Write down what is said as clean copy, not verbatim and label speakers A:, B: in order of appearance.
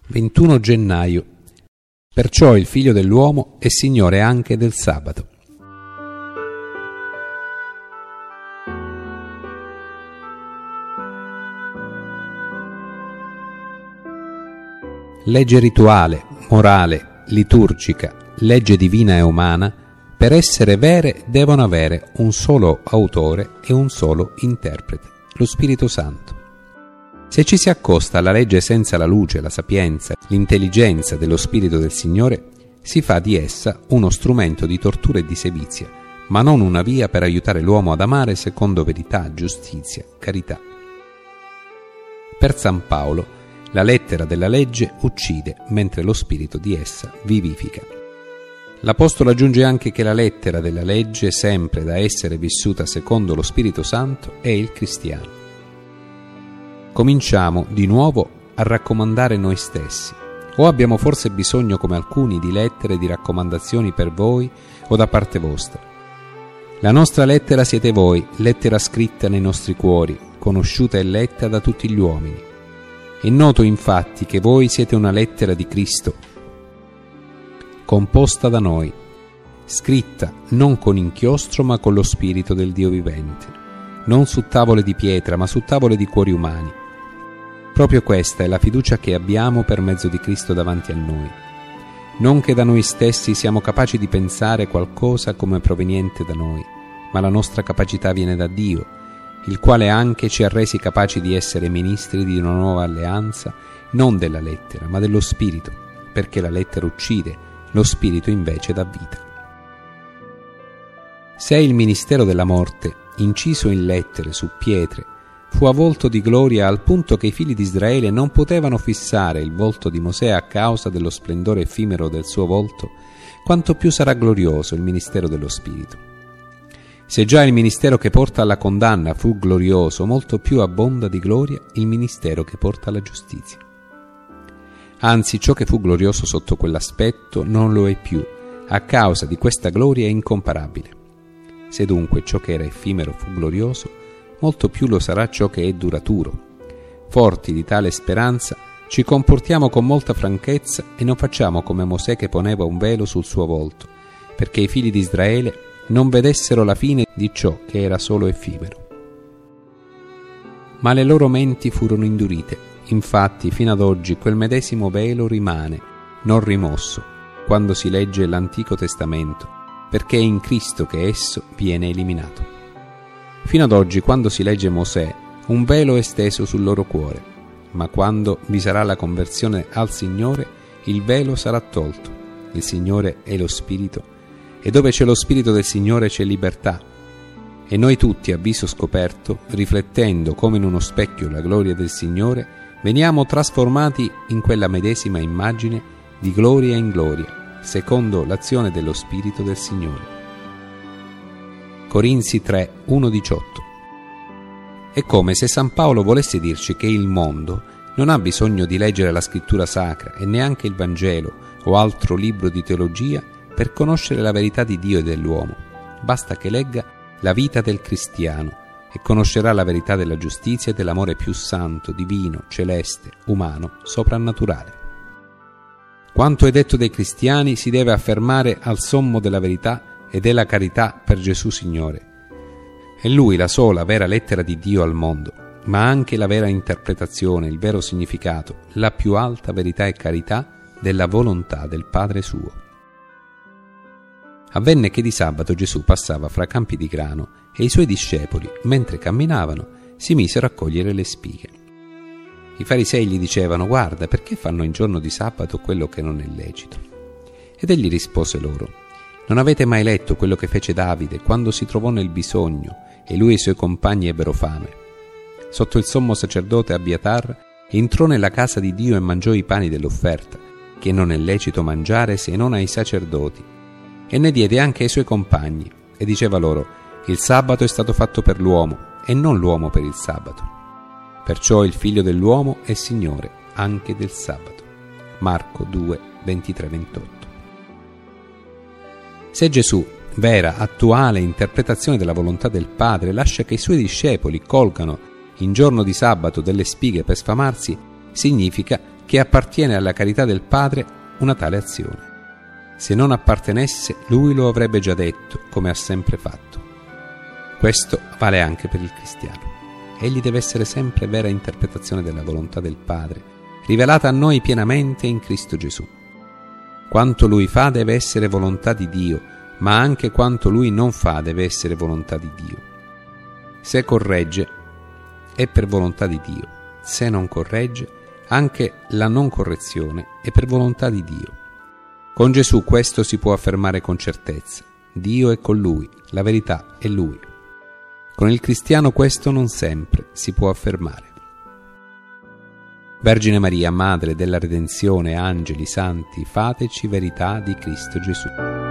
A: 21 gennaio. Perciò il Figlio dell'uomo è Signore anche del sabato. Legge rituale, morale, liturgica, legge divina e umana, per essere vere devono avere un solo autore e un solo interprete, lo Spirito Santo. Se ci si accosta alla legge senza la luce, la sapienza, l'intelligenza dello Spirito del Signore, si fa di essa uno strumento di tortura e di sevizia, ma non una via per aiutare l'uomo ad amare secondo verità, giustizia, carità. Per San Paolo, la lettera della legge uccide, mentre lo spirito di essa vivifica. L'Apostolo aggiunge anche che la lettera della legge, sempre da essere vissuta secondo lo Spirito Santo, è il cristiano. Cominciamo di nuovo a raccomandare noi stessi. O abbiamo forse bisogno, come alcuni, di lettere e di raccomandazioni per voi o da parte vostra? La nostra lettera siete voi, lettera scritta nei nostri cuori, conosciuta e letta da tutti gli uomini. È noto infatti che voi siete una lettera di Cristo, composta da noi, scritta non con inchiostro ma con lo Spirito del Dio vivente, non su tavole di pietra ma su tavole di cuori umani. Proprio questa è la fiducia che abbiamo per mezzo di Cristo davanti a noi. Non che da noi stessi siamo capaci di pensare qualcosa come proveniente da noi, ma la nostra capacità viene da Dio, il quale anche ci ha resi capaci di essere ministri di una nuova alleanza, non della lettera, ma dello Spirito, perché la lettera uccide, lo Spirito invece dà vita. Se il ministero della morte, inciso in lettere su pietre, fu avvolto di gloria al punto che i figli di Israele non potevano fissare il volto di Mosè a causa dello splendore effimero del suo volto, quanto più sarà glorioso il ministero dello Spirito. Se già il ministero che porta alla condanna fu glorioso, molto più abbonda di gloria il ministero che porta alla giustizia. Anzi, ciò che fu glorioso sotto quell'aspetto non lo è più, a causa di questa gloria incomparabile. Se dunque ciò che era effimero fu glorioso, molto più lo sarà ciò che è duraturo. Forti di tale speranza, ci comportiamo con molta franchezza e non facciamo come Mosè che poneva un velo sul suo volto, perché i figli di Israele non vedessero la fine di ciò che era solo effimero. Ma le loro menti furono indurite, infatti fino ad oggi quel medesimo velo rimane, non rimosso, quando si legge l'Antico Testamento, perché è in Cristo che esso viene eliminato. Fino ad oggi, quando si legge Mosè, un velo è steso sul loro cuore, ma quando vi sarà la conversione al Signore, il velo sarà tolto. Il Signore è lo Spirito, e dove c'è lo Spirito del Signore c'è libertà. E noi tutti, a viso scoperto, riflettendo come in uno specchio la gloria del Signore, veniamo trasformati in quella medesima immagine di gloria in gloria, secondo l'azione dello Spirito del Signore. Corinzi 3, 1-18. È come se San Paolo volesse dirci che il mondo non ha bisogno di leggere la scrittura sacra e neanche il Vangelo o altro libro di teologia per conoscere la verità di Dio e dell'uomo. Basta che legga la vita del cristiano e conoscerà la verità della giustizia e dell'amore più santo, divino, celeste, umano, soprannaturale. Quanto è detto dei cristiani si deve affermare al sommo della verità e della carità per Gesù Signore. È Lui la sola vera lettera di Dio al mondo, ma anche la vera interpretazione, il vero significato, la più alta verità e carità della volontà del Padre suo. Avvenne che di sabato Gesù passava fra campi di grano e i suoi discepoli, mentre camminavano, si misero a cogliere le spighe. I farisei gli dicevano: «Guarda, perché fanno in giorno di sabato quello che non è lecito?» Ed egli rispose loro: «Non avete mai letto quello che fece Davide quando si trovò nel bisogno e lui e i suoi compagni ebbero fame? Sotto il sommo sacerdote Abiatar entrò nella casa di Dio e mangiò i pani dell'offerta, che non è lecito mangiare se non ai sacerdoti, e ne diede anche ai suoi compagni, e diceva loro: il sabato è stato fatto per l'uomo e non l'uomo per il sabato. Perciò il Figlio dell'uomo è Signore anche del sabato». Marco 2, 23-28. Se Gesù, vera, attuale interpretazione della volontà del Padre, lascia che i suoi discepoli colgano in giorno di sabato delle spighe per sfamarsi, significa che appartiene alla carità del Padre una tale azione. Se non appartenesse, Lui lo avrebbe già detto, come ha sempre fatto. Questo vale anche per il cristiano. Egli deve essere sempre vera interpretazione della volontà del Padre, rivelata a noi pienamente in Cristo Gesù. Quanto Lui fa deve essere volontà di Dio, ma anche quanto Lui non fa deve essere volontà di Dio. Se corregge, è per volontà di Dio. Se non corregge, anche la non correzione è per volontà di Dio. Con Gesù questo si può affermare con certezza. Dio è con Lui, la verità è Lui. Con il cristiano questo non sempre si può affermare. Vergine Maria, Madre della Redenzione, angeli, santi, fateci verità di Cristo Gesù.